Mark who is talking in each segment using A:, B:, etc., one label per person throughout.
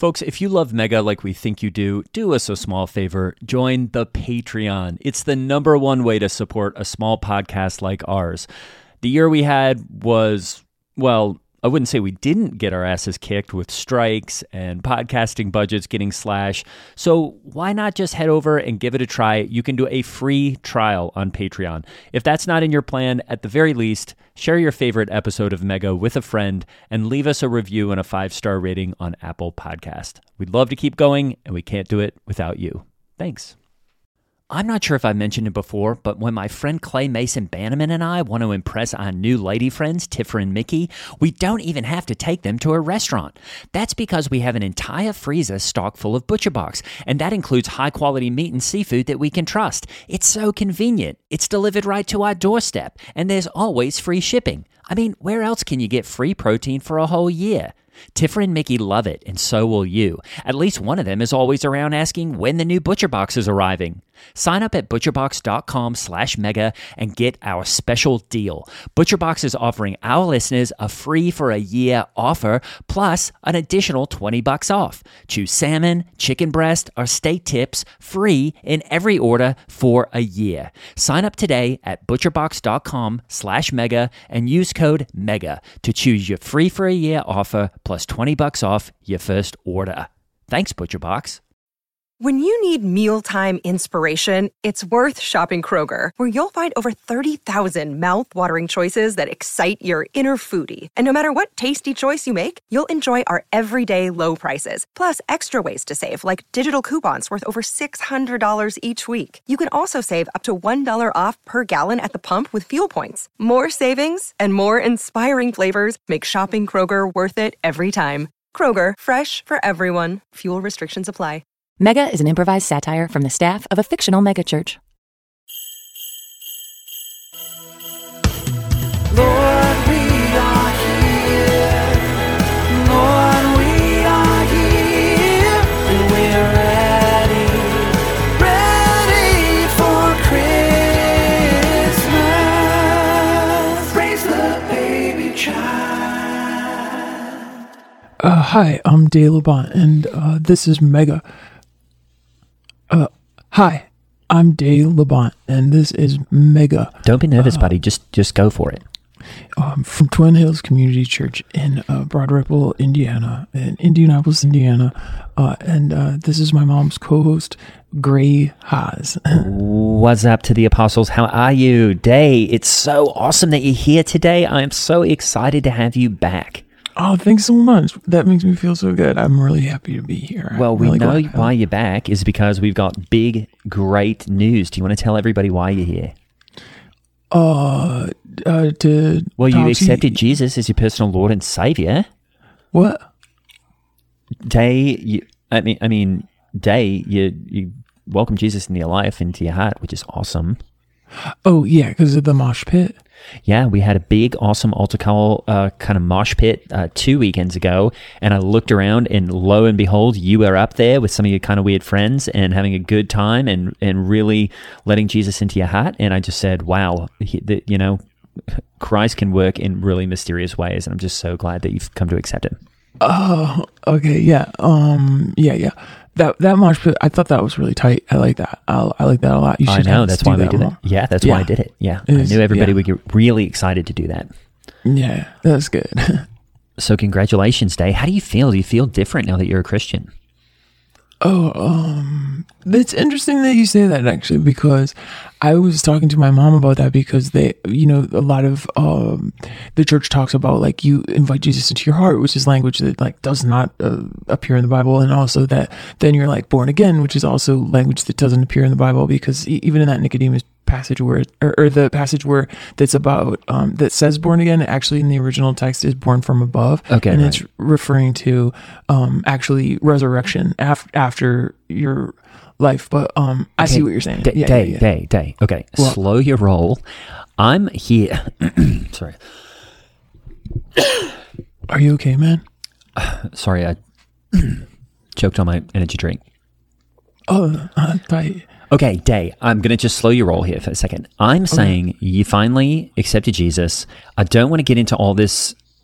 A: Folks, if you love Mega like we think you do us a small favor. Join the Patreon. It's the #1 way to support a small podcast like ours. The year we had was, well, I wouldn't say we didn't get our asses kicked with strikes and podcasting budgets getting slashed. So why not just head over and give it a try? You can do a free trial on Patreon. If that's not in your plan, at the very least, share your favorite episode of Mega with a friend and leave us a review and a 5-star rating on Apple Podcast. We'd love to keep going, and we can't do it without you. Thanks. I'm not sure if I mentioned it before, but when my friend Clay Mason Bannerman and I want to impress our new lady friends, Tiffer and Mickey, we don't even have to take them to a restaurant. That's because we have an entire freezer stocked full of ButcherBox, and that includes high-quality meat and seafood that we can trust. It's so convenient. It's delivered right to our doorstep, and there's always free shipping. I mean, where else can you get free protein for a whole year? Tiffer and Mickey love it, and so will you. At least one of them is always around asking when the new ButcherBox is arriving. Sign up at butcherbox.com/mega and get our special deal. ButcherBox is offering our listeners a free for a year offer, plus an additional $20 off. Choose salmon, chicken breast, or steak tips free in every order for a year. Sign up today at butcherbox.com/mega and use code MEGA to choose your free for a year offer plus $20 off your first order. Thanks, ButcherBox.
B: When you need mealtime inspiration, it's worth shopping Kroger, where you'll find over 30,000 mouth-watering choices that excite your inner foodie. And no matter what tasty choice you make, you'll enjoy our everyday low prices, plus extra ways to save, like digital coupons worth over $600 each week. You can also save up to $1 off per gallon at the pump with fuel points. More savings and more inspiring flavors make shopping Kroger worth it every time. Kroger, fresh for everyone. Fuel restrictions apply.
C: Mega is an improvised satire from the staff of a fictional megachurch.
D: Lord, we are here. Lord, we are here. And we're ready for Christmas. Praise the baby child.
E: Hi, I'm Dave Labont, and this is Mega. Hi, I'm Dave Labont, and this is Mega.
A: Don't be nervous, buddy. Just go for it.
E: From Twin Hills Community Church in Broad Ripple, Indiana, in Indianapolis, Indiana. And this is my mom's co-host, Gray Haas.
A: What's up to the apostles? How are you? Day, it's so awesome that you're here today. I am so excited to have you back.
E: Oh, thanks so much. That makes me feel so good. I'm really happy to be here.
A: Well, we know why you're back is because we've got big, great news. Do you want to tell everybody why you're here?
E: You
A: accepted Jesus as your personal Lord and Savior.
E: What?
A: Day, you welcome Jesus into your life, into your heart, which is awesome.
E: Oh, yeah, because of the mosh pit.
A: Yeah, we had a big, awesome altar call kind of mosh pit 2 weekends ago, and I looked around, and lo and behold, you were up there with some of your kind of weird friends and having a good time and really letting Jesus into your heart. And I just said, wow, Christ can work in really mysterious ways, and I'm just so glad that you've come to accept Him.
E: Oh, okay, yeah, yeah. That mosh pit, I thought that was really tight. I like that. I like that a lot. You should.
A: I know, that's why we did it. Yeah, that's why I did it. Yeah, I knew everybody would get really excited to do that.
E: Yeah, that's good.
A: So congratulations, Day. How do you feel? Do you feel different now that you're a Christian?
E: It's interesting that you say that, actually, because I was talking to my mom about that, because they, a lot of the church talks about, like, you invite Jesus into your heart, which is language that, like, does not appear in the Bible, and also that then you're, like, born again, which is also language that doesn't appear in the Bible, because even in that Nicodemus passage where, or the passage where that's about that says born again, actually in the original text is born from above.
A: Okay,
E: and
A: right.
E: It's referring to actually resurrection after your life. But I see what you're saying.
A: Day. Okay, well, slow your roll. I'm here. Sorry.
E: Are you okay, man?
A: Sorry, I choked on my energy drink.
E: Oh, tight.
A: Okay, Day, I'm going to just slow your roll here for a second. I'm saying you finally accepted Jesus. I don't want to get into all this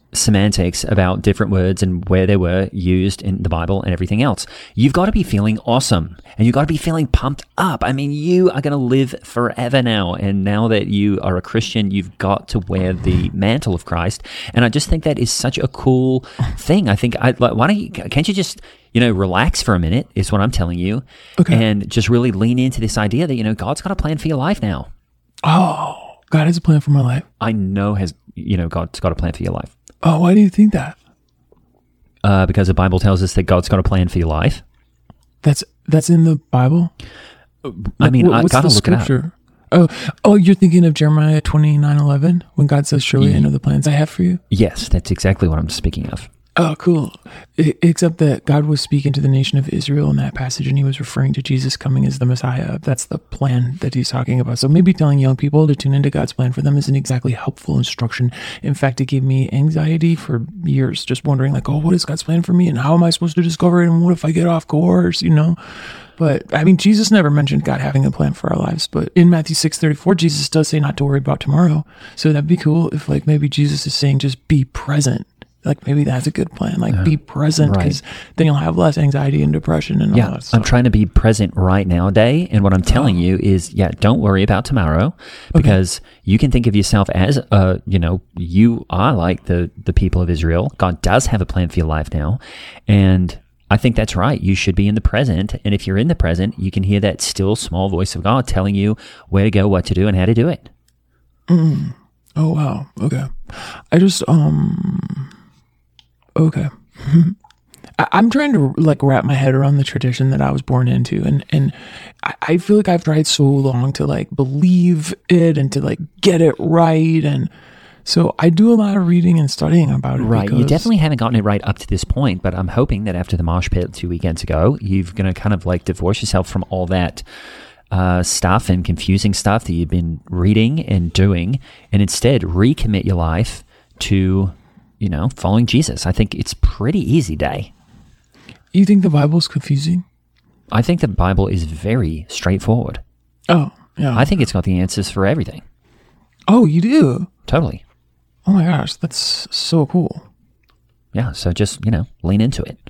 A: semantics about different words and where they were used in the Bible and everything else. You've got to be feeling awesome, and you've got to be feeling pumped up. I mean, you are going to live forever now. And now that you are a Christian, you've got to wear the mantle of Christ. And I just think that is such a cool thing. I think, can't you just, relax for a minute is what I'm telling you.
E: Okay.
A: And just really lean into this idea that, God's got a plan for your life now.
E: Oh, God has a plan for my life.
A: I know God's got a plan for your life.
E: Oh, why do you think that?
A: Because the Bible tells us that God's got a plan for your life.
E: That's in the Bible?
A: I mean, I
E: what's
A: gotta
E: the
A: look it up.
E: scripture? Oh, you're thinking of Jeremiah 29:11 when God says, "Surely I know the plans I have for you."
A: Yes, that's exactly what I'm speaking of.
E: Oh, cool. Except that God was speaking to the nation of Israel in that passage, and he was referring to Jesus coming as the Messiah. That's the plan that he's talking about. So maybe telling young people to tune into God's plan for them isn't exactly helpful instruction. In fact, it gave me anxiety for years, just wondering like, what is God's plan for me? And how am I supposed to discover it? And what if I get off course, But I mean, Jesus never mentioned God having a plan for our lives. But in Matthew 6:34, Jesus does say not to worry about tomorrow. So that'd be cool if like maybe Jesus is saying just be present. Like maybe that's a good plan. Like be present, because then you'll have less anxiety and depression and all that stuff.
A: I'm trying to be present right now, Day. And what I'm telling you is, don't worry about tomorrow, because you can think of yourself as, you are like the people of Israel. God does have a plan for your life now. And I think that's right. You should be in the present. And if you're in the present, you can hear that still small voice of God telling you where to go, what to do, and how to do it.
E: Oh, wow. Okay. I just, okay. I'm trying to like wrap my head around the tradition that I was born into. And I feel like I've tried so long to like believe it and to like get it right. And so I do a lot of reading and studying about it.
A: Right. You definitely haven't gotten it right up to this point, but I'm hoping that after the mosh pit 2 weekends ago, you're going to kind of like divorce yourself from all that stuff and confusing stuff that you've been reading and doing, and instead recommit your life to, following Jesus. I think it's pretty easy, Day.
E: You think the Bible's confusing?
A: I think the Bible is very straightforward.
E: Oh, yeah.
A: I think it's got the answers for everything.
E: Oh, you do?
A: Totally.
E: Oh my gosh, that's so cool.
A: Yeah, so just, lean into it.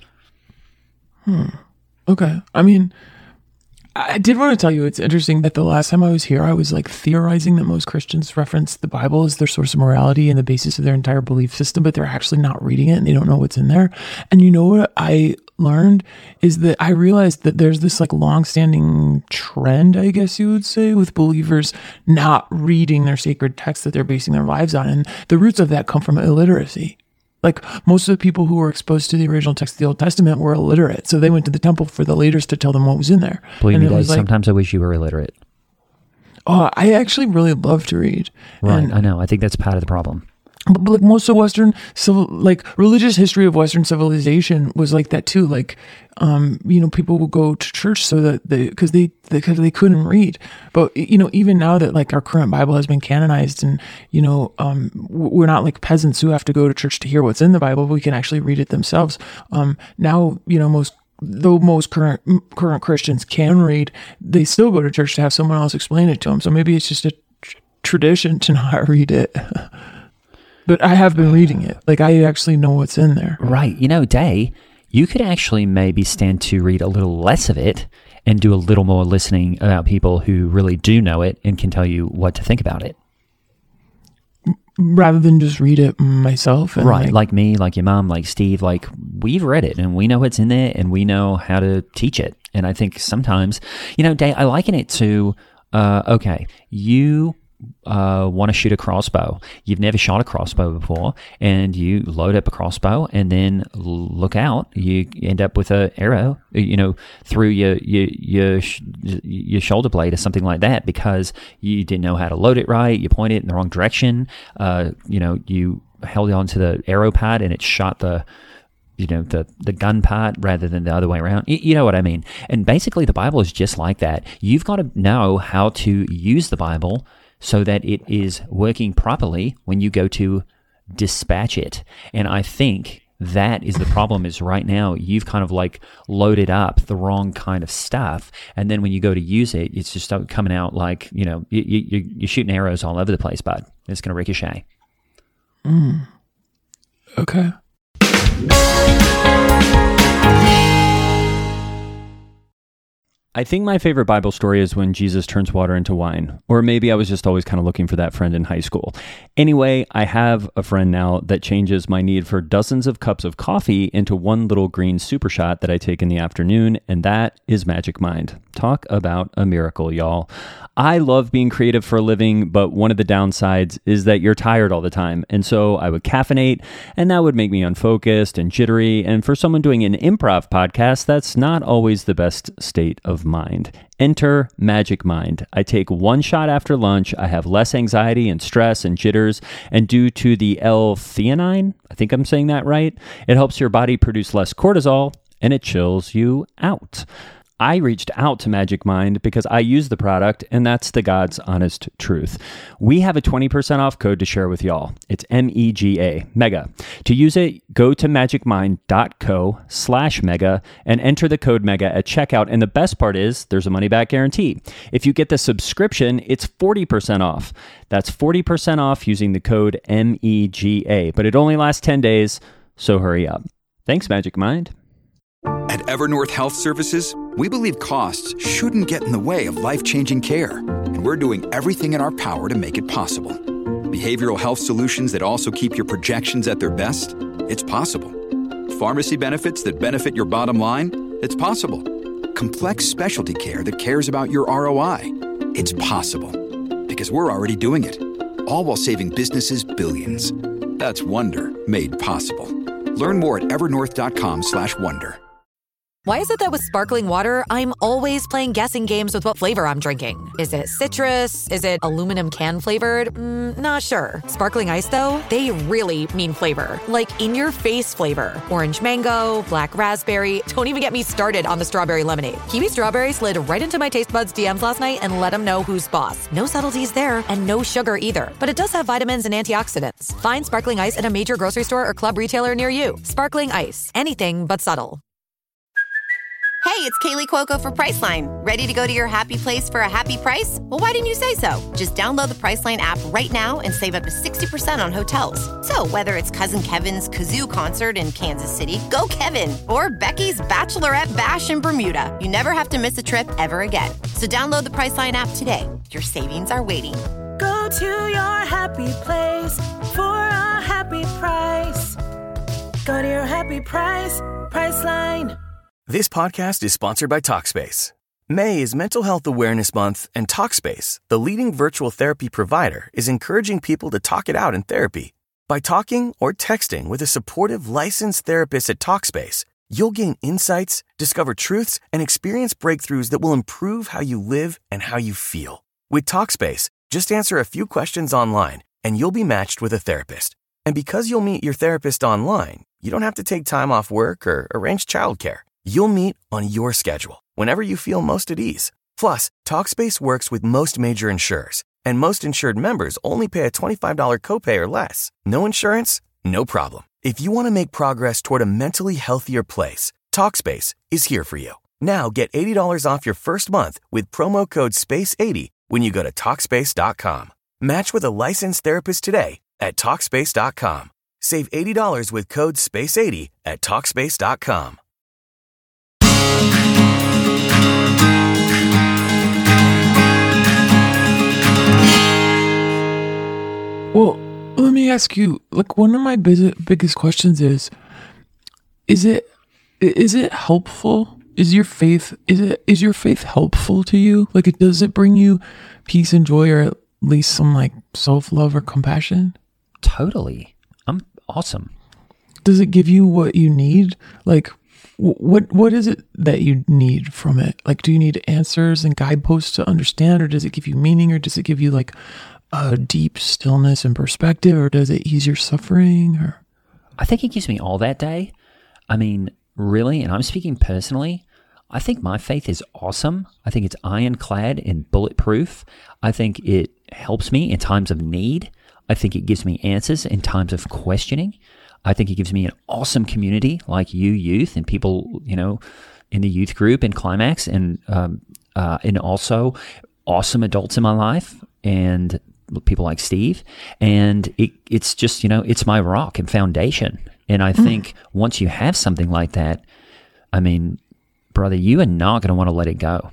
E: Okay. I mean, I did want to tell you, it's interesting that the last time I was here, I was like theorizing that most Christians reference the Bible as their source of morality and the basis of their entire belief system, but they're actually not reading it and they don't know what's in there. And you know what I learned is that I realized that there's this like long-standing trend, I guess you would say, with believers not reading their sacred text that they're basing their lives on. And the roots of that come from illiteracy. Like most of the people who were exposed to the original text of the Old Testament were illiterate. So they went to the temple for the leaders to tell them what was in there.
A: Believe me, guys, sometimes I wish you were illiterate.
E: Oh, I actually really love to read.
A: Right,
E: And,
A: I know. I think that's part of the problem.
E: but like most of Western religious history of Western civilization was like that too. Like, people would go to church so that because they couldn't read. But even now that like our current Bible has been canonized, and we're not like peasants who have to go to church to hear what's in the Bible. We can actually read it themselves. Now most current Christians can read, they still go to church to have someone else explain it to them. So maybe it's just a tradition to not read it. But I have been reading it. Like, I actually know what's in there.
A: Right. Day, you could actually maybe stand to read a little less of it and do a little more listening about people who really do know it and can tell you what to think about it.
E: Rather than just read it myself. And
A: right. Like me, like your mom, like Steve, like we've read it and we know what's in there and we know how to teach it. And I think sometimes, Day, I liken it to, you want to shoot a crossbow. You've never shot a crossbow before, and you load up a crossbow, and then look out, you end up with an arrow, through your shoulder blade or something like that, because you didn't know how to load it right. You pointed it in the wrong direction. You held on to the arrow pad, and it shot the gun part rather than the other way around. You know what I mean? And basically, the Bible is just like that. You've got to know how to use the Bible so that it is working properly when you go to dispatch it. And I think that is the problem, is right now you've kind of like loaded up the wrong kind of stuff. And then when you go to use it, it's just coming out like, you're shooting arrows all over the place, bud. It's going to ricochet.
E: Okay.
A: I think my favorite Bible story is when Jesus turns water into wine. Or maybe I was just always kind of looking for that friend in high school. Anyway, I have a friend now that changes my need for dozens of cups of coffee into one little green super shot that I take in the afternoon, and that is Magic Mind. Talk about a miracle, y'all. I love being creative for a living, but one of the downsides is that you're tired all the time. And so I would caffeinate, and that would make me unfocused and jittery. And for someone doing an improv podcast, that's not always the best state of mind. Enter Magic Mind. I take one shot after lunch. I have less anxiety and stress and jitters. And due to the L-theanine, I think I'm saying that right, it helps your body produce less cortisol and it chills you out. I reached out to Magic Mind because I use the product, and that's the God's honest truth. We have a 20% off code to share with y'all. It's MEGA, MEGA. To use it, go to magicmind.co/mega and enter the code MEGA at checkout. And the best part is there's a money-back guarantee. If you get the subscription, it's 40% off. That's 40% off using the code MEGA, but it only lasts 10 days, so hurry up. Thanks, Magic Mind.
F: At Evernorth Health Services, we believe costs shouldn't get in the way of life-changing care, and we're doing everything in our power to make it possible. Behavioral health solutions that also keep your projections at their best? It's possible. Pharmacy benefits that benefit your bottom line? It's possible. Complex specialty care that cares about your ROI? It's possible. Because we're already doing it. All while saving businesses billions. That's Wonder made possible. Learn more at evernorth.com/wonder.
G: Why is it that with sparkling water, I'm always playing guessing games with what flavor I'm drinking? Is it citrus? Is it aluminum can flavored? Not sure. Sparkling ice, though, they really mean flavor. Like in-your-face flavor. Orange mango, black raspberry. Don't even get me started on the strawberry lemonade. Kiwi Strawberry slid right into my taste buds DMs last night and let them know who's boss. No subtleties there, and no sugar either. But it does have vitamins and antioxidants. Find sparkling ice at a major grocery store or club retailer near you. Sparkling ice. Anything but subtle.
H: Hey, it's Kaylee Cuoco for Priceline. Ready to go to your happy place for a happy price? Well, why didn't you say so? Just download the Priceline app right now and save up to 60% on hotels. So whether it's Cousin Kevin's Kazoo Concert in Kansas City, go Kevin, or Becky's Bachelorette Bash in Bermuda, you never have to miss a trip ever again. So download the Priceline app today. Your savings are waiting.
D: Go to your happy place for a happy price. Go to your happy price, Priceline.
I: This podcast is sponsored by Talkspace. May is Mental Health Awareness Month, and Talkspace, the leading virtual therapy provider, is encouraging people to talk it out in therapy. By talking or texting with a supportive licensed therapist at Talkspace, you'll gain insights, discover truths, and experience breakthroughs that will improve how you live and how you feel. With Talkspace, just answer a few questions online, and you'll be matched with a therapist. And because you'll meet your therapist online, you don't have to take time off work or arrange childcare. You'll meet on your schedule, whenever you feel most at ease. Plus, Talkspace works with most major insurers, and most insured members only pay a $25 copay or less. No insurance? No problem. If you want to make progress toward a mentally healthier place, Talkspace is here for you. Now get $80 off your first month with promo code SPACE80 when you go to Talkspace.com. Match with a licensed therapist today at Talkspace.com. Save $80 with code SPACE80 at Talkspace.com.
E: Well, let me ask you, like, one of my biggest questions is it helpful? Is your faith helpful to you? Like, does it bring you peace and joy, or at least some like self-love or compassion?
A: Totally. I'm awesome.
E: Does it give you what you need? Like, what is it that you need from it? Like, do you need answers and guideposts to understand, or does it give you meaning, or does it give you like a deep stillness and perspective, or does it ease your suffering? Or
A: I think it gives me all that day. I mean, really, and I'm speaking personally, I think my faith is awesome. I think it's ironclad and bulletproof. I think it helps me in times of need. I think it gives me answers in times of questioning. I think it gives me an awesome community like you youth and people, you know, in the youth group and Climax, and also awesome adults in my life. And
J: people like Steve, and it's just, it's my rock and foundation. And I think once you have something like that, I mean, brother, you are not going to want to let it go.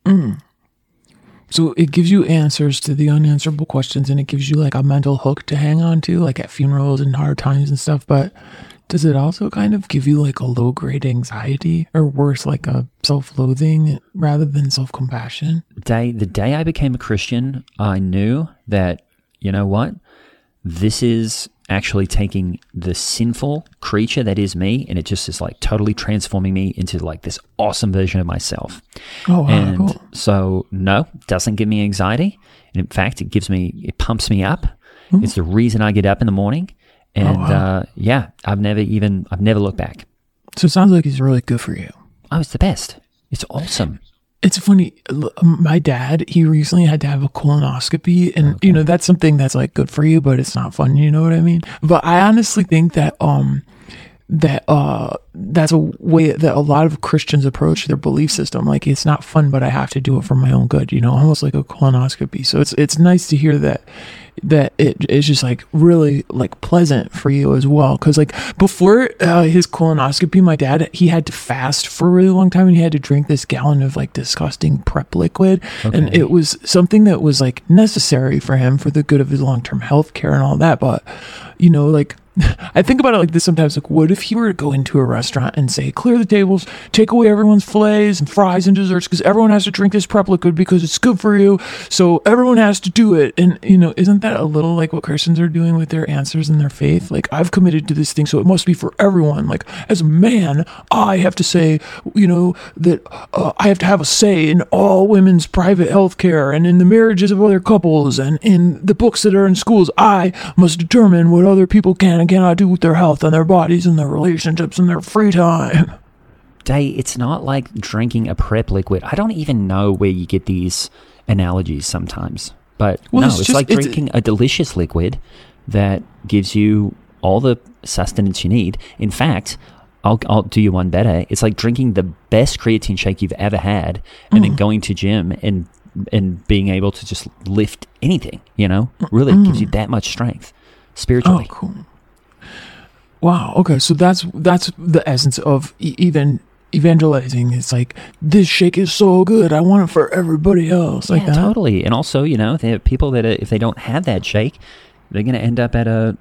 E: So it gives you answers to the unanswerable questions, and it gives you like a mental hook to hang on to, like at funerals and hard times and stuff. But does it also kind of give you like a low-grade anxiety, or worse, like a self-loathing rather than self-compassion?
J: The day I became a Christian, I knew that, you know what? This is actually taking the sinful creature that is me, and it just is like totally transforming me into like this awesome version of myself.
E: Oh, wow,
J: and
E: cool.
J: So no, it doesn't give me anxiety. And in fact, it pumps me up. It's the reason I get up in the morning. And I've never looked back.
E: So it sounds like it's really good for you.
J: Oh, it's the best. It's awesome.
E: It's funny. My dad, he recently had to have a colonoscopy, and that's something that's like good for you, but it's not fun. You know what I mean? But I honestly think that that's a way that a lot of Christians approach their belief system. Like, it's not fun, but I have to do it for my own good. Almost like a colonoscopy. So it's nice to hear that it is just like really like pleasant for you as well. Because like before his colonoscopy, my dad, he had to fast for a really long time, and he had to drink this gallon of like disgusting prep liquid. Okay. And it was something that was like necessary for him for the good of his long-term health care and all that. But like, I think about it like this sometimes. Like, what if he were to go into a restaurant and say, clear the tables, take away everyone's fillets and fries and desserts, because everyone has to drink this prep liquid because it's good for you, so everyone has to do it. And isn't that a little like what Christians are doing with their answers in their faith? Like, I've committed to this thing, so it must be for everyone. Like, as a man, I have to say, that I have to have a say in all women's private health care and in the marriages of other couples and in the books that are in schools. I must determine what other people can and cannot do with their health and their bodies and their relationships and their free time.
J: Day, it's not like drinking a prep liquid. I don't even know where you get these analogies sometimes. But it's like drinking a delicious liquid that gives you all the sustenance you need. In fact, I'll do you one better. It's like drinking the best creatine shake you've ever had and then going to gym and being able to just lift anything, Really gives you that much strength spiritually.
E: Oh, cool. Wow. Okay. So that's the essence of even evangelizing. It's like, this shake is so good, I want it for everybody else. Like that.
J: Totally. And also, they have people that if they don't have that shake, they're going to end up at at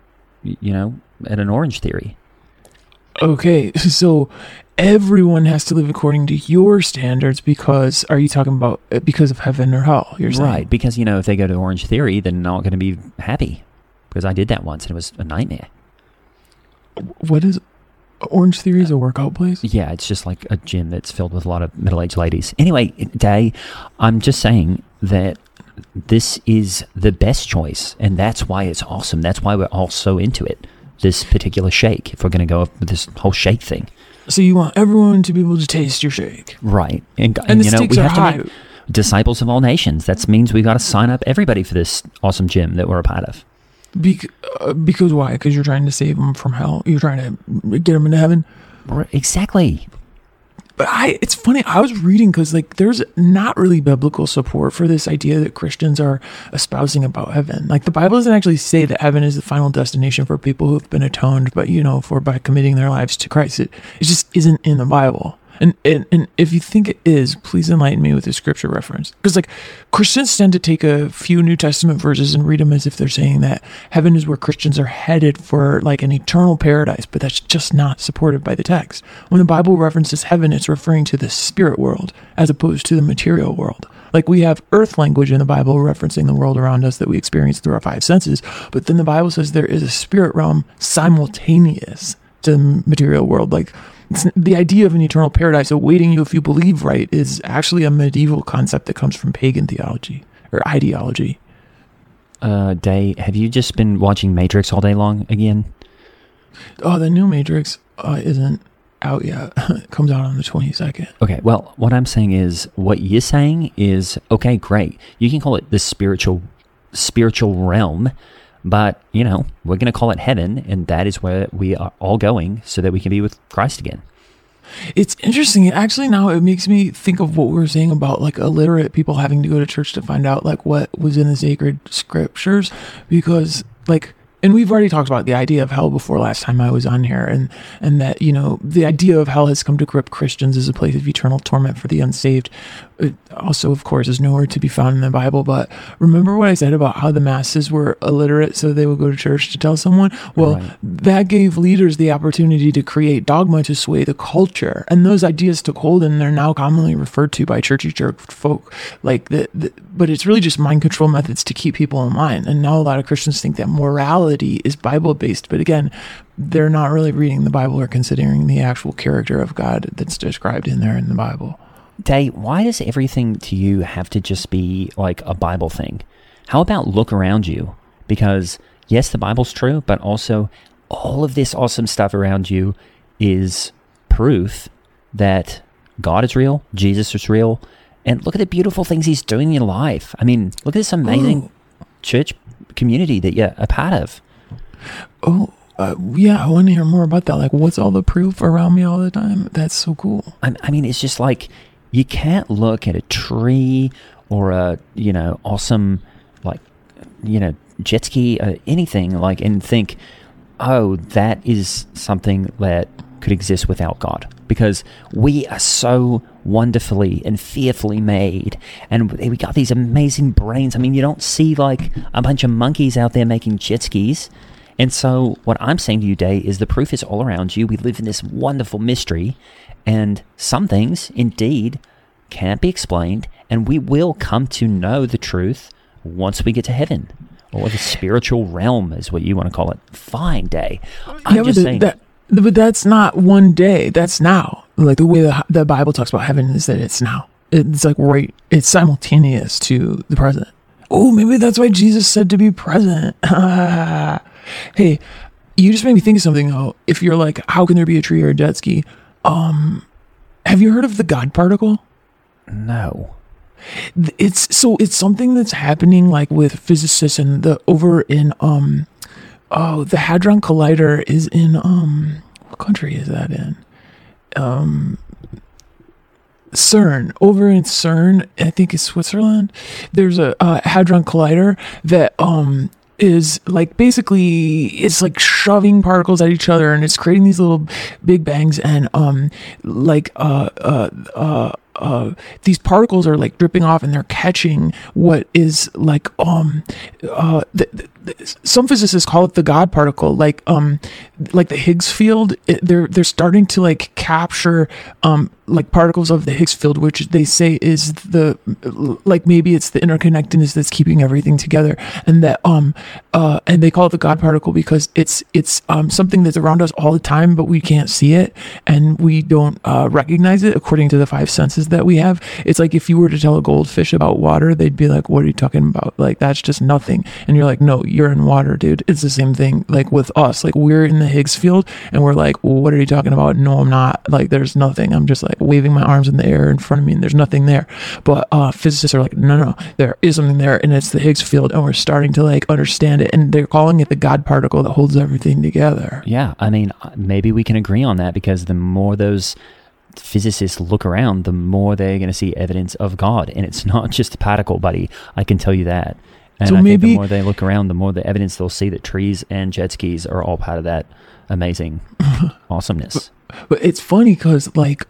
J: an Orange Theory.
E: Okay. So everyone has to live according to your standards because, are you talking about because of heaven or hell? You're saying?
J: Right. Because, if they go to Orange Theory, they're not going to be happy. Because I did that once and it was a nightmare.
E: What is Orange Theory? Is a workout place?
J: Yeah, it's just like a gym that's filled with a lot of middle-aged ladies. Anyway, Day, I'm just saying that this is the best choice, and that's why it's awesome. That's why we're all so into it, this particular shake, if we're going to go with this whole shake thing.
E: So you want everyone to be able to taste your shake.
J: Right. And
E: the stakes are high.
J: To make disciples of all nations. That means we've got to sign up everybody for this awesome gym that we're a part of.
E: Because why? Because you're trying to save them from hell. You're trying to get them into heaven.
J: Exactly.
E: But it's funny. I was reading because like there's not really biblical support for this idea that Christians are espousing about heaven. Like the Bible doesn't actually say that heaven is the final destination for people who have been atoned, but by committing their lives to Christ. It just isn't in the Bible. And if you think it is, please enlighten me with a scripture reference. Because like Christians tend to take a few New Testament verses and read them as if they're saying that heaven is where Christians are headed for like an eternal paradise, but that's just not supported by the text. When the Bible references heaven, it's referring to the spirit world as opposed to the material world. Like we have earth language in the Bible referencing the world around us that we experience through our five senses, but then the Bible says there is a spirit realm simultaneous to the material world. Like the idea of an eternal paradise awaiting you if you believe right is actually a medieval concept that comes from pagan theology or ideology.
J: Day, have you just been watching Matrix all day long again?
E: Oh, the new Matrix isn't out yet. It comes out on the 22nd.
J: Okay, well, what I'm saying is, what you're saying is, okay, great. You can call it the spiritual realm, but, we're going to call it heaven, and that is where we are all going so that we can be with Christ again.
E: It's interesting. Actually, now it makes me think of what we were saying about like illiterate people having to go to church to find out like what was in the sacred scriptures, because like, and we've already talked about the idea of hell before last time I was on here, and that, you know, the idea of hell has come to grip Christians as a place of eternal torment for the unsaved. It also, of course, is nowhere to be found in the Bible. But remember what I said about how the masses were illiterate, so they would go to church to tell someone? Well, right. That gave leaders the opportunity to create dogma to sway the culture. And those ideas took hold, and they're now commonly referred to by churchy church folk. Like but it's really just mind control methods to keep people in line. And now a lot of Christians think that morality is Bible-based. But again, they're not really reading the Bible or considering the actual character of God that's described in there in the Bible.
J: Day, why does everything to you have to just be like a Bible thing? How about look around you? Because yes, the Bible's true, but also all of this awesome stuff around you is proof that God is real, Jesus is real, and look at the beautiful things he's doing in your life. I mean, look at this amazing church community that you're a part of.
E: Yeah, I want to hear more about that. Like, what's all the proof around me all the time? That's so cool.
J: I mean, it's just like, you can't look at a tree or a, you know, awesome, like, you know, jet ski, anything, like, and think, oh, that is something that could exist without God. Because we are so wonderfully and fearfully made, and we got these amazing brains. I mean, you don't see like a bunch of monkeys out there making jet skis. And so what I'm saying to you, Day, is the proof is all around you. We live in this wonderful mystery, and some things indeed can't be explained, and we will come to know the truth once we get to heaven, or the spiritual realm is what you want to call it. Fine, Day. I'm just saying.
E: But that's not one day. That's now. Like the way the Bible talks about heaven is that it's now. It's like right. It's simultaneous to the present. Oh, maybe that's why Jesus said to be present. Hey, you just made me think of something though. If you're like, how can there be a tree or a jet ski? Have you heard of the God particle?
J: No.
E: It's something that's happening like with physicists and over in the Hadron Collider is in what country is that in? CERN. Over in CERN, I think it's Switzerland. There's a Hadron Collider that is like basically it's like shoving particles at each other, and it's creating these little big bangs, and these particles are like dripping off, and they're catching what is like some physicists call it the God particle, like the Higgs field. They're starting to like capture like particles of the Higgs field, which they say is maybe it's the interconnectedness that's keeping everything together, and that and they call it the God particle because it's something that's around us all the time, but we can't see it and we don't recognize it according to the five senses that we have. It's like if you were to tell a goldfish about water, they'd be like, what are you talking about? Like, that's just nothing. And you're like, no, you're in water, dude. It's the same thing like with us. Like, we're in the Higgs field and we're like, well, what are you talking about? No, I'm not. Like, there's nothing. I'm just like waving my arms in the air in front of me and there's nothing there. But physicists are like, no, there is something there, and it's the Higgs field, and we're starting to like understand it, and they're calling it the God particle that holds everything together.
J: Yeah, I mean, maybe we can agree on that, because the more those physicists look around, the more they're going to see evidence of God, and it's not just a particle, buddy. I can tell you that. And so I think the more they look around, the more the evidence they'll see that trees and jet skis are all part of that amazing awesomeness.
E: But it's funny because like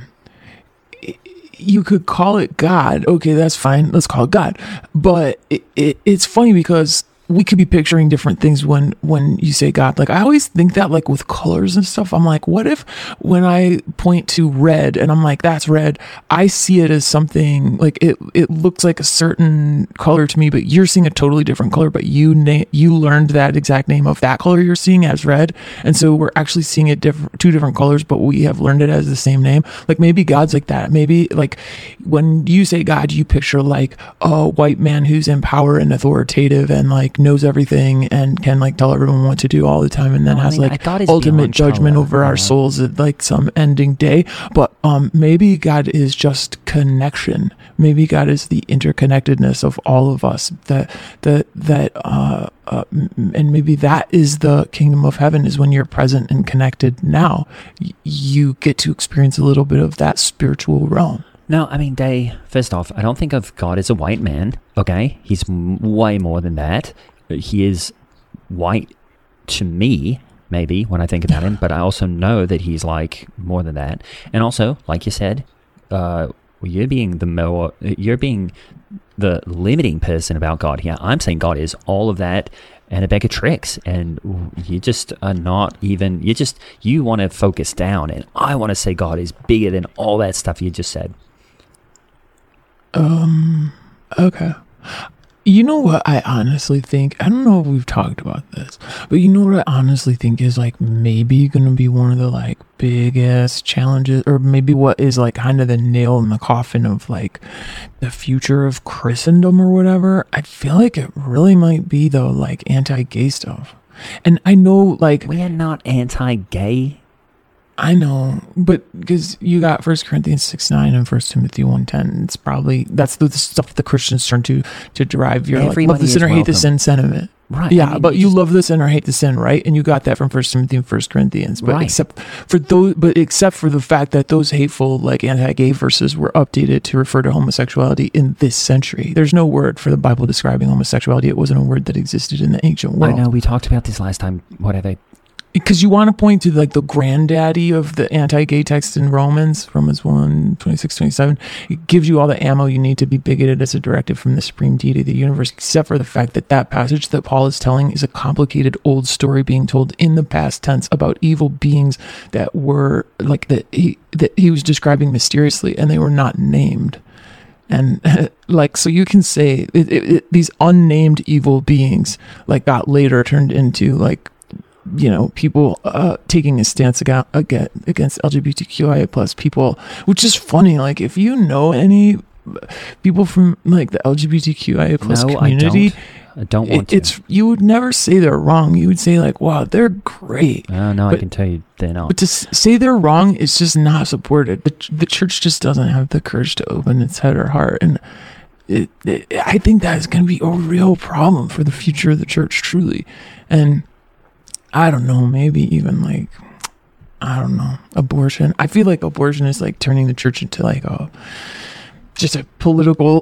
E: you could call it God. Okay, that's fine. Let's call it God. But it's funny because we could be picturing different things when you say God. Like, I always think that like with colors and stuff, I'm like, what if when I point to red and I'm like, that's red, I see it as something like it looks like a certain color to me, but you're seeing a totally different color, but you learned that exact name of that color you're seeing as red. And so we're actually seeing it two different colors, but we have learned it as the same name. Like, maybe God's like that. Maybe like when you say God, you picture like a white man who's in power and authoritative and like knows everything and can like tell everyone what to do all the time, and then has like ultimate judgment over our souls at like some ending day. But maybe God is just connection. Maybe God is the interconnectedness of all of us. And maybe that is the kingdom of heaven, is when you're present and connected now. You get to experience a little bit of that spiritual realm.
J: No, I mean, first off, I don't think of God as a white man, okay? He's way more than that. He is white to me, maybe, when I think about him, but I also know that he's like more than that. And also, like you said, you're being the limiting person about God here. I'm saying God is all of that and a bag of tricks, and you just are not even, you want to focus down, and I want to say God is bigger than all that stuff you just said.
E: Okay. You know what I honestly think? I don't know if we've talked about this, but you know what I honestly think is like maybe going to be one of the like biggest challenges, or maybe what is like kind of the nail in the coffin of like the future of Christendom or whatever. I feel like it really might be the like anti-gay stuff. And I know like
J: we are not anti-gay.
E: I know, but because you got 1 Corinthians 6:9 and 1 Timothy 1:10, it's probably, that's the stuff the Christians turn to derive your like, love the sinner, hate the sin sentiment.
J: Right.
E: Yeah, I mean, but you love the sinner, hate the sin, right? And you got that from 1 Timothy and 1 Corinthians. But
J: right.
E: except for the fact that those hateful like anti-gay verses were updated to refer to homosexuality in this century. There's no word for the Bible describing homosexuality. It wasn't a word that existed in the ancient world.
J: I know, we talked about this last time. Whatever.
E: Because you want to point to like the granddaddy of the anti-gay text in Romans 1:26-27. It gives you all the ammo you need to be bigoted as a directive from the supreme deity of the universe, except for the fact that passage that Paul is telling is a complicated old story being told in the past tense about evil beings that were like that he was describing mysteriously, and they were not named. And like, so you can say these unnamed evil beings like got later turned into like, you know, people taking a stance against LGBTQIA plus people, which is funny. Like, if you know any people from like the LGBTQIA plus community,
J: I don't want to.
E: You would never say they're wrong. You would say like, wow, they're great.
J: No, I can tell you they're not.
E: But to say they're wrong is just not supported. The church just doesn't have the courage to open its head or heart. And I think that is going to be a real problem for the future of the church, truly. And I don't know, maybe even like, I don't know, abortion. I feel like abortion is like turning the church into like just a political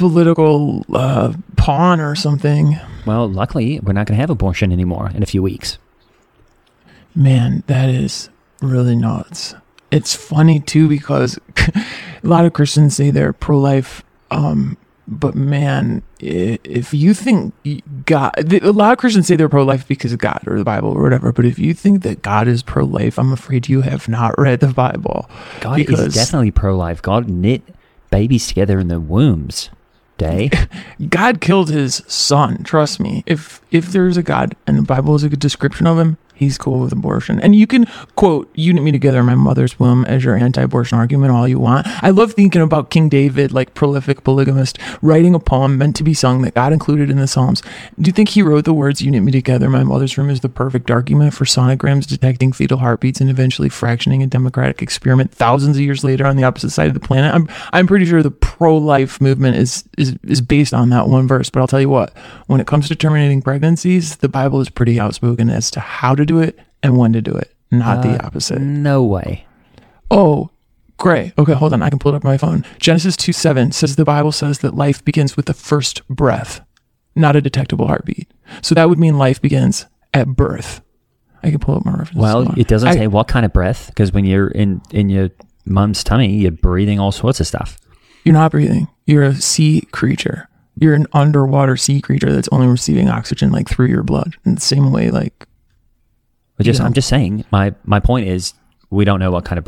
E: pawn or something.
J: Well, luckily, we're not going to have abortion anymore in a few weeks.
E: Man, that is really nuts. It's funny too, because a lot of Christians say they're pro-life, but man, if you think God, a lot of Christians say they're pro-life because of God or the Bible or whatever, but if you think that God is pro-life, I'm afraid you have not read the Bible.
J: God is definitely pro-life. God knit babies together in their wombs, Day.
E: God killed his son. Trust me. If there's a God and the Bible is a good description of him, he's cool with abortion. And you can quote, "You knit me together in my mother's womb" as your anti-abortion argument all you want. I love thinking about King David, like prolific polygamist, writing a poem meant to be sung that God included in the Psalms. Do you think he wrote the words "You knit me together in my mother's womb" as the perfect argument for sonograms detecting fetal heartbeats and eventually fractioning a democratic experiment thousands of years later on the opposite side of the planet? I'm pretty sure the pro-life movement is based on that one verse. But I'll tell you what, when it comes to terminating pregnancies, the Bible is pretty outspoken as to how to do it and when to do it, not the opposite.
J: No way.
E: Oh, great. Okay, hold on. I can pull it up on my phone. Genesis 2:7 says the Bible says that life begins with the first breath, not a detectable heartbeat. So that would mean life begins at birth. I can pull up my reference.
J: Well, it doesn't say what kind of breath, because when you're in your mom's tummy, you're breathing all sorts of stuff.
E: You're not breathing. You're a sea creature. You're an underwater sea creature that's only receiving oxygen like through your blood. In the same way, like...
J: I'm just saying, my point is, we don't know what kind of breathing.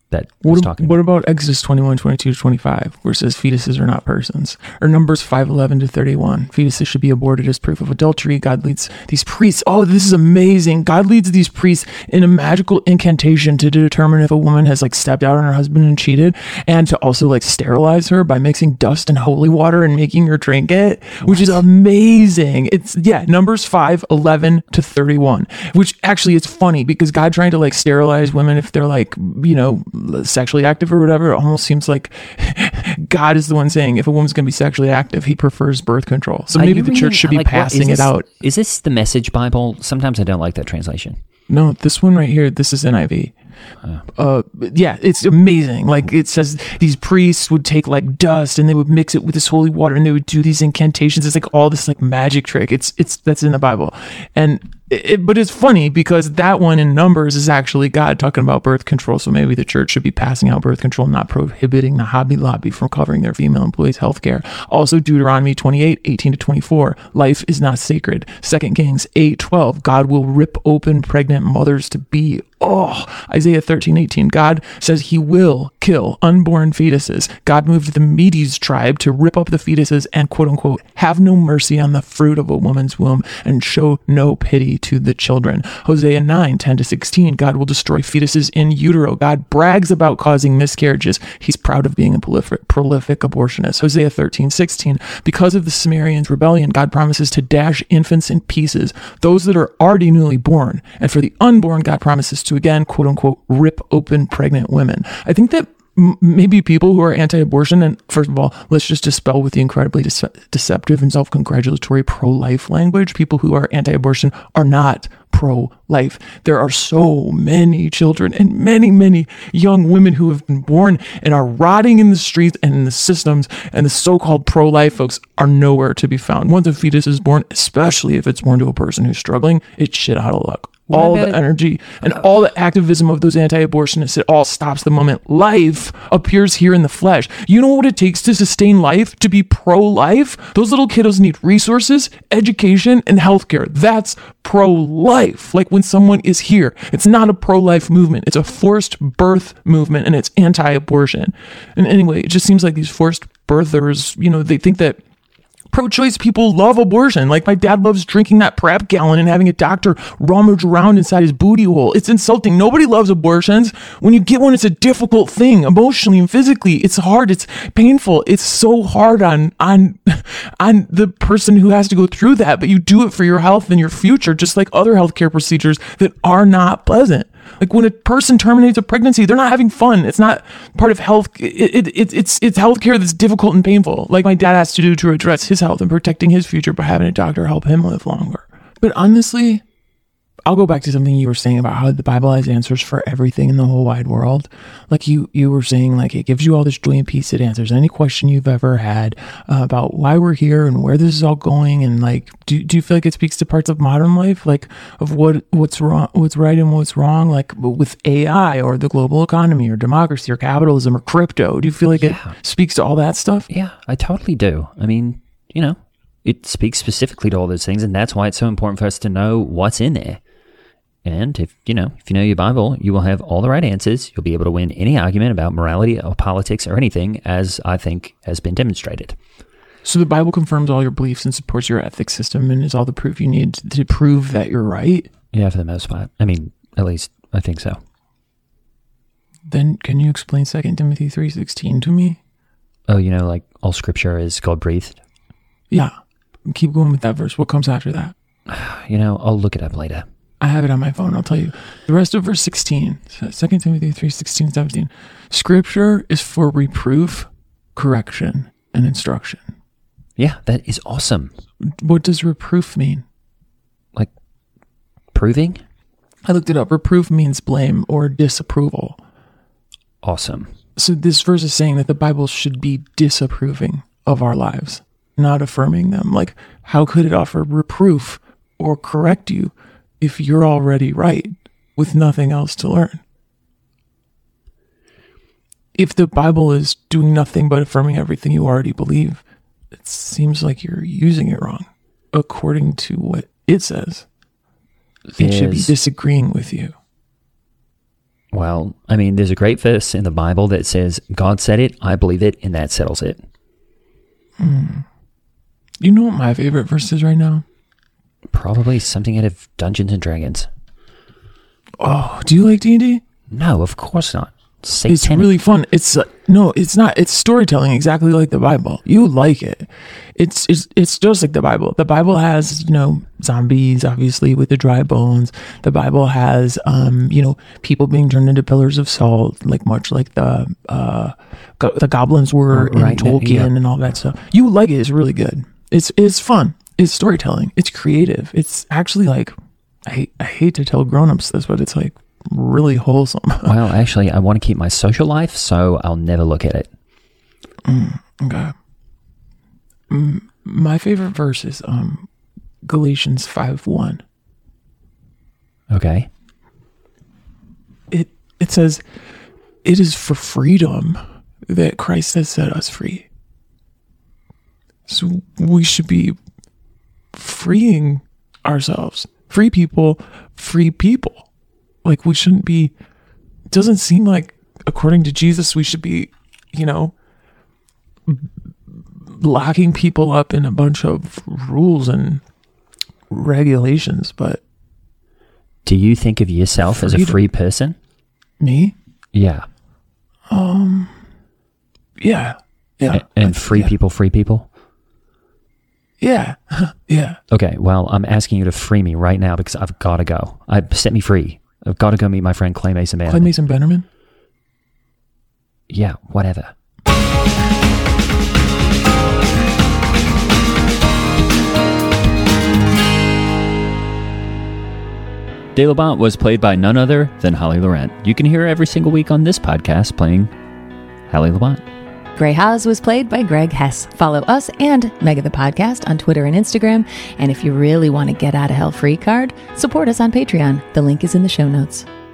J: that was talking.
E: What about Exodus 21:22-25, where it says fetuses are not persons? Or Numbers 5:11-31, fetuses should be aborted as proof of adultery. God leads these priests. Oh, this is amazing. God leads these priests in a magical incantation to determine if a woman has like stepped out on her husband and cheated, and to also like sterilize her by mixing dust and holy water and making her drink it, which is amazing. It's Numbers 5:11-31, which actually it's funny because God trying to like sterilize women if they're like, sexually active or whatever, it almost seems like God is the one saying if a woman's going to be sexually active, he prefers birth control. So maybe the church should be passing it out.
J: Is this the Message Bible? Sometimes I don't like that translation.
E: No, this one right here, this is NIV. It's amazing. Like it says these priests would take like dust and they would mix it with this holy water and they would do these incantations. It's like all this like magic trick. It's that's in the Bible. But it's funny because that one in Numbers is actually God talking about birth control. So maybe the church should be passing out birth control, not prohibiting the Hobby Lobby from covering their female employees' health care. Also, Deuteronomy 28:18-24, life is not sacred. 2 Kings 8:12, God will rip open pregnant mothers to be. Isaiah 13:18, God says he will kill unborn fetuses. God moved the Medes tribe to rip up the fetuses and quote unquote have no mercy on the fruit of a woman's womb and show no pity to the children. Hosea 9:10-16, God will destroy fetuses in utero. God brags about causing miscarriages. He's proud of being a prolific abortionist. Hosea 13:16, because of the Sumerians' rebellion, God promises to dash infants in pieces, those that are already newly born. And for the unborn, God promises to again, quote unquote, rip open pregnant women. I think that maybe people who are anti-abortion, and first of all, let's just dispel with the incredibly deceptive and self-congratulatory pro-life language. People who are anti-abortion are not pro-life. There are so many children and many, many young women who have been born and are rotting in the streets and in the systems, and the so-called pro-life folks are nowhere to be found. Once a fetus is born, especially if it's born to a person who's struggling, it's shit out of luck. All the energy and all the activism of those anti-abortionists, it all stops the moment life appears here in the flesh. You know what it takes to sustain life, to be pro-life? Those little kiddos need resources, education, and healthcare. That's pro-life. Like when someone is here, it's not a pro-life movement. It's a forced birth movement, and it's anti-abortion. And anyway, it just seems like these forced birthers, they think that pro-choice people love abortion. Like my dad loves drinking that PrEP gallon and having a doctor rummage around inside his booty hole. It's insulting. Nobody loves abortions. When you get one, it's a difficult thing, emotionally and physically. It's hard. It's painful. It's so hard on the person who has to go through that. But you do it for your health and your future, just like other healthcare procedures that are not pleasant. Like when a person terminates a pregnancy, they're not having fun. It's not part of health. It's healthcare that's difficult and painful. Like my dad has to do to address his health and protecting his future by having a doctor help him live longer. But honestly, I'll go back to something you were saying about how the Bible has answers for everything in the whole wide world. Like you were saying, like it gives you all this joy and peace. It answers any question you've ever had about why we're here and where this is all going. And like, do you feel like it speaks to parts of modern life, like of what's wrong, what's right and what's wrong, like with AI or the global economy or democracy or capitalism or crypto? Do you feel like it speaks to all that stuff?
J: Yeah, I totally do. I mean, it speaks specifically to all those things, and that's why it's so important for us to know what's in there. And if you know your Bible, you will have all the right answers. You'll be able to win any argument about morality or politics or anything, as I think has been demonstrated.
E: So the Bible confirms all your beliefs and supports your ethics system and is all the proof you need to prove that you're right?
J: Yeah, for the most part. I mean, at least I think so.
E: Then can you explain 2 Timothy 3:16 to me?
J: Oh, like all scripture is God-breathed?
E: Yeah. Keep going with that verse. What comes after that?
J: I'll look it up later.
E: I have it on my phone. I'll tell you. The rest of verse 16, 2 Timothy 3:16, 17. Scripture is for reproof, correction, and instruction.
J: Yeah, that is awesome.
E: What does reproof mean?
J: Like proving?
E: I looked it up. Reproof means blame or disapproval.
J: Awesome.
E: So this verse is saying that the Bible should be disapproving of our lives, not affirming them. Like, how could it offer reproof or correct you if you're already right with nothing else to learn? If the Bible is doing nothing but affirming everything you already believe, it seems like you're using it wrong. According to what it says, it should be disagreeing with you.
J: Well, I mean, there's a great verse in the Bible that says, God said it, I believe it, and that settles it.
E: You know what my favorite verse is right now?
J: Probably something out of Dungeons and Dragons.
E: Oh, do you like D&D?
J: No, of course not. Satanic.
E: It's really fun. It's no, it's not. It's storytelling exactly like the Bible. You like it. It's just like the Bible. The Bible has, you know, zombies, obviously, with the dry bones. The Bible has, you know, people being turned into pillars of salt, like much like the goblins were in Tolkien and all that stuff. You like it. It's really good. It's fun. It's storytelling. It's creative. It's actually like, I hate to tell grown-ups this, but it's like really wholesome.
J: Well, actually, I want to keep my social life, so I'll never look at it.
E: Okay. My favorite verse is Galatians 5:1.
J: Okay.
E: It says, "It is for freedom that Christ has set us free." So we should be freeing ourselves. Free people, free people. Like, we shouldn't be, it doesn't seem like, according to Jesus, we should be, you know, locking people up in a bunch of rules and regulations, but.
J: Do you think of yourself as a free person?
E: Me?
J: Yeah.
E: Yeah.
J: And free people?
E: Yeah. Yeah.
J: Okay, well, I'm asking you to free me right now because I've got to go. Set me free. I've got to go meet my friend Clay Mason Bannerman.
E: Clay Mason Bannerman?
J: Yeah, whatever.
A: De Labant was played by none other than Holly Laurent. You can hear her every single week on this podcast playing Holly Laurent.
C: Grey Haas was played by Greg Hess. Follow us and Mega the Podcast on Twitter and Instagram. And if you really want to get out of hell free card, support us on Patreon. The link is in the show notes.